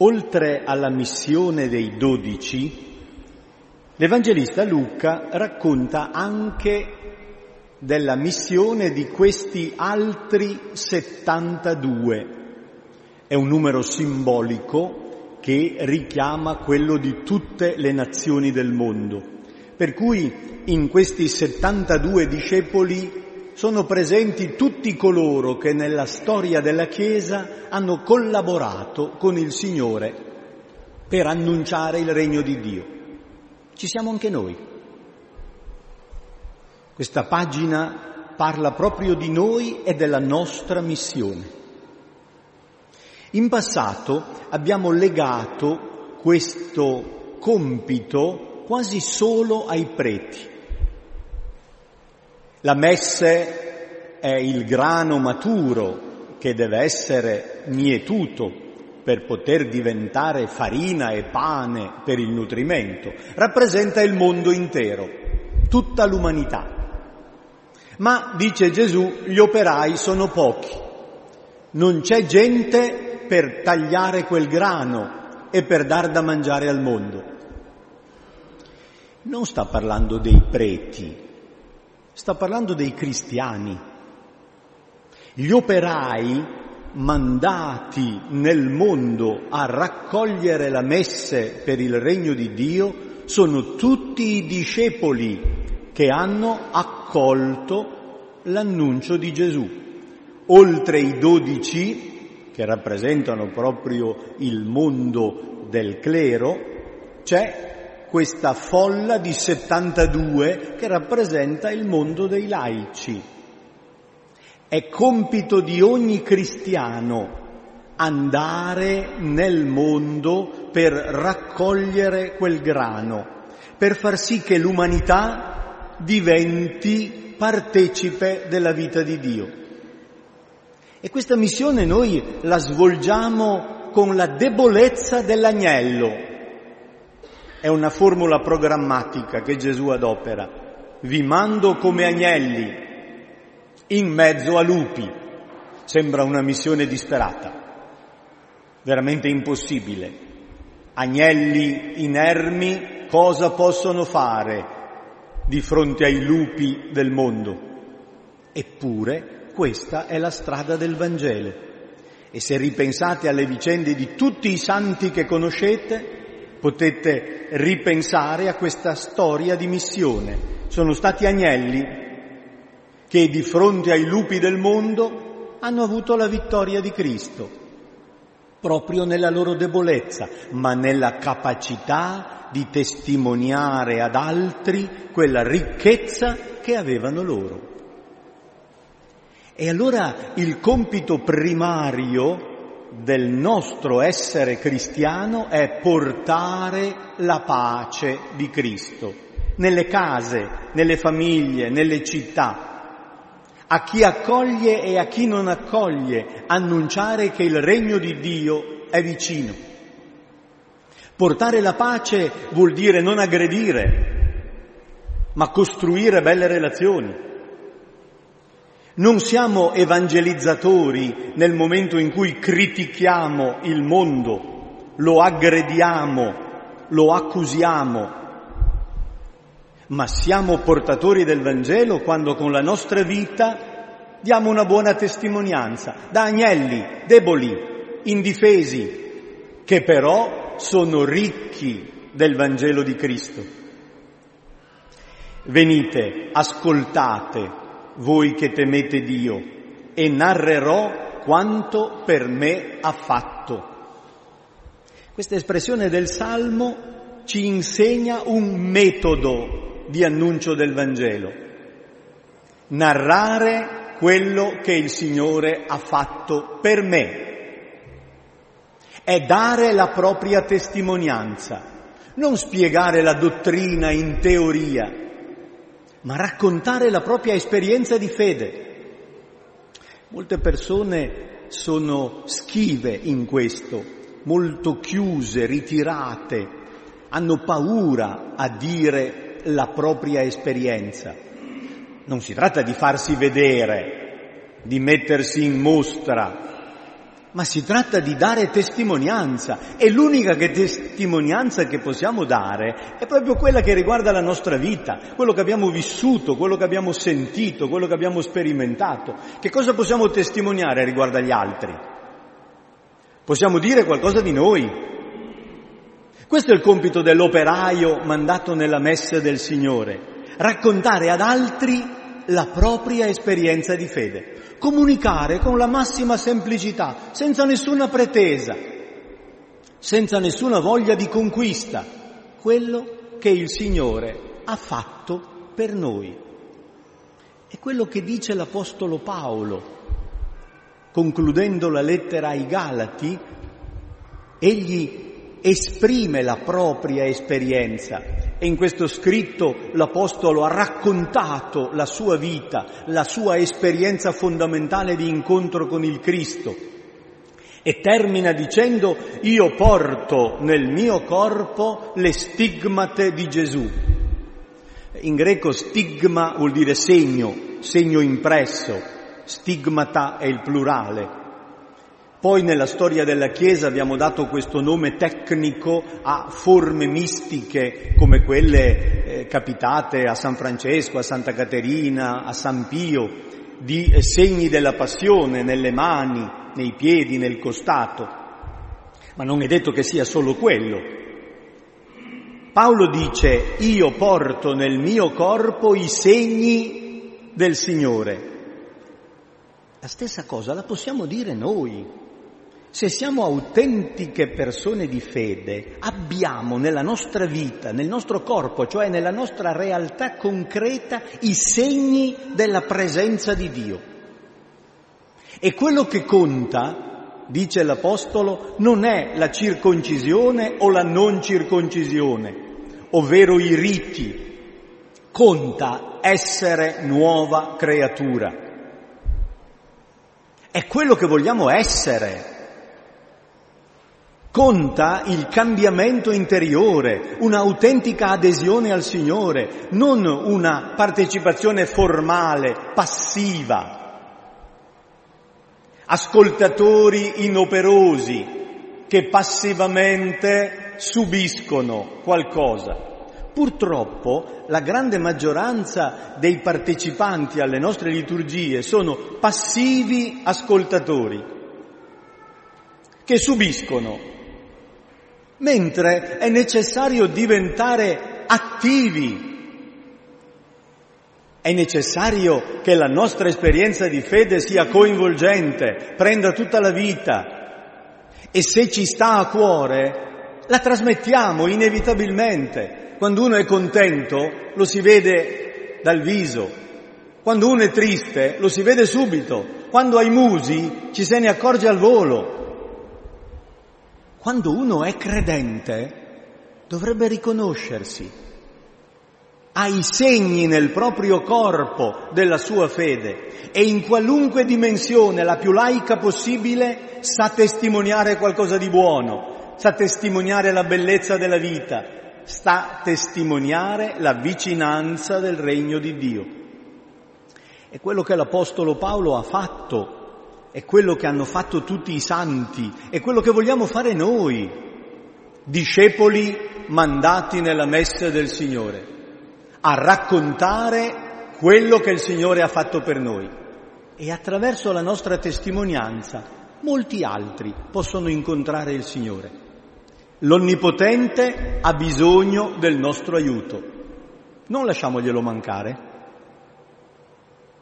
Oltre alla missione dei 12, l'Evangelista Luca racconta anche della missione di questi altri 72. È un numero simbolico che richiama quello di tutte le nazioni del mondo. Per cui in questi 72 discepoli sono presenti tutti coloro che nella storia della Chiesa hanno collaborato con il Signore per annunciare il regno di Dio. Ci siamo anche noi. Questa pagina parla proprio di noi e della nostra missione. In passato abbiamo legato questo compito quasi solo ai preti. La messe è il grano maturo che deve essere mietuto per poter diventare farina e pane per il nutrimento. Rappresenta il mondo intero, tutta l'umanità. Ma, dice Gesù, gli operai sono pochi. Non c'è gente per tagliare quel grano e per dar da mangiare al mondo. Non sta parlando dei preti. Sta parlando dei cristiani. Gli operai mandati nel mondo a raccogliere la messe per il regno di Dio sono tutti i discepoli che hanno accolto l'annuncio di Gesù. Oltre i 12, che rappresentano proprio il mondo del clero, c'è questa folla di 72 che rappresenta il mondo dei laici. È compito di ogni cristiano andare nel mondo per raccogliere quel grano, per far sì che l'umanità diventi partecipe della vita di Dio. E questa missione noi la svolgiamo con la debolezza dell'agnello. È una formula programmatica che Gesù adopera. Vi mando come agnelli in mezzo a lupi. Sembra una missione disperata, veramente impossibile. Agnelli inermi cosa possono fare di fronte ai lupi del mondo? Eppure questa è la strada del Vangelo. E se ripensate alle vicende di tutti i santi che conoscete, potete ripensare a questa storia di missione. Sono stati agnelli che di fronte ai lupi del mondo hanno avuto la vittoria di Cristo, proprio nella loro debolezza, ma nella capacità di testimoniare ad altri quella ricchezza che avevano loro. E allora il compito primario del nostro essere cristiano è portare la pace di Cristo nelle case, nelle famiglie, nelle città, a chi accoglie e a chi non accoglie, annunciare che il regno di Dio è vicino. Portare la pace vuol dire non aggredire, ma costruire belle relazioni. Non siamo evangelizzatori nel momento in cui critichiamo il mondo, lo aggrediamo, lo accusiamo, ma siamo portatori del Vangelo quando con la nostra vita diamo una buona testimonianza, da agnelli, deboli, indifesi, che però sono ricchi del Vangelo di Cristo. Venite, ascoltate, voi che temete Dio, e narrerò quanto per me ha fatto. Questa espressione del Salmo ci insegna un metodo di annuncio del Vangelo. Narrare quello che il Signore ha fatto per me. È dare la propria testimonianza, non spiegare la dottrina in teoria, ma raccontare la propria esperienza di fede. Molte persone sono schive in questo, molto chiuse, ritirate, hanno paura a dire la propria esperienza. Non si tratta di farsi vedere, di mettersi in mostra, ma si tratta di dare testimonianza, e l'unica testimonianza che possiamo dare è proprio quella che riguarda la nostra vita, quello che abbiamo vissuto, quello che abbiamo sentito, quello che abbiamo sperimentato. Che cosa possiamo testimoniare riguardo agli altri? Possiamo dire qualcosa di noi. Questo è il compito dell'operaio mandato nella messe del Signore, raccontare ad altri la propria esperienza di fede. Comunicare con la massima semplicità, senza nessuna pretesa, senza nessuna voglia di conquista, quello che il Signore ha fatto per noi. È quello che dice l'Apostolo Paolo, concludendo la lettera ai Galati. Egli esprime la propria esperienza e in questo scritto l'Apostolo ha raccontato la sua vita, la sua esperienza fondamentale di incontro con il Cristo, e termina dicendo: io porto nel mio corpo le stigmate di Gesù. In greco stigma vuol dire segno, segno impresso, stigmata è il plurale. Poi nella storia della Chiesa abbiamo dato questo nome tecnico a forme mistiche come quelle capitate a San Francesco, a Santa Caterina, a San Pio, di segni della passione nelle mani, nei piedi, nel costato. Ma non è detto che sia solo quello. Paolo dice: io porto nel mio corpo i segni del Signore. La stessa cosa la possiamo dire noi. Se siamo autentiche persone di fede, abbiamo nella nostra vita, nel nostro corpo, cioè nella nostra realtà concreta, i segni della presenza di Dio. E quello che conta, dice l'Apostolo, non è la circoncisione o la non circoncisione, ovvero i riti. Conta essere nuova creatura. È quello che vogliamo essere. Conta il cambiamento interiore, un'autentica adesione al Signore, non una partecipazione formale, passiva. Ascoltatori inoperosi che passivamente subiscono qualcosa. Purtroppo la grande maggioranza dei partecipanti alle nostre liturgie sono passivi ascoltatori che subiscono. Mentre è necessario diventare attivi, è necessario che la nostra esperienza di fede sia coinvolgente, prenda tutta la vita, e se ci sta a cuore la trasmettiamo inevitabilmente. Quando uno è contento lo si vede dal viso, quando uno è triste lo si vede subito, quando ha i musi ci se ne accorge al volo. Quando uno è credente dovrebbe riconoscersi, ha i segni nel proprio corpo della sua fede e in qualunque dimensione, la più laica possibile, sa testimoniare qualcosa di buono, sa testimoniare la bellezza della vita, sa testimoniare la vicinanza del regno di Dio. È quello che l'Apostolo Paolo ha fatto. È quello che hanno fatto tutti i santi, è quello che vogliamo fare noi, discepoli mandati nella messe del Signore, a raccontare quello che il Signore ha fatto per noi. E attraverso la nostra testimonianza molti altri possono incontrare il Signore. L'Onnipotente ha bisogno del nostro aiuto, non lasciamoglielo mancare.